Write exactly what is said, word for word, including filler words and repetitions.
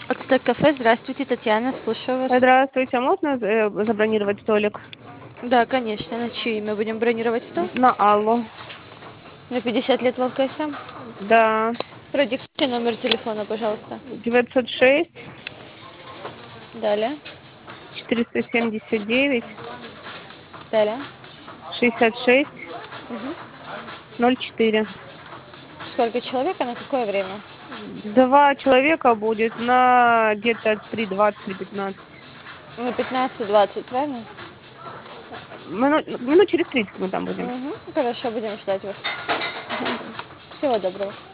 Ацтек кафе. Здравствуйте, Татьяна, слушаю вас. Здравствуйте, а можно э, забронировать столик? Да, конечно. На чье имя будем бронировать стол? На Аллу. На пятьдесят лет в ЛКСМ. Да. Продиктуйте номер телефона, пожалуйста. девятьсот шесть Далее. четыреста семьдесят девять Далее. шестьдесят шесть ноль четыре. Сколько человек, а на какое время? Два человека будет на где-то три двадцать, три пятнадцать. На пятнадцать-двадцать, правильно? Минут, минут через тридцать мы там будем. Угу. Хорошо, будем ждать вас. Всего доброго.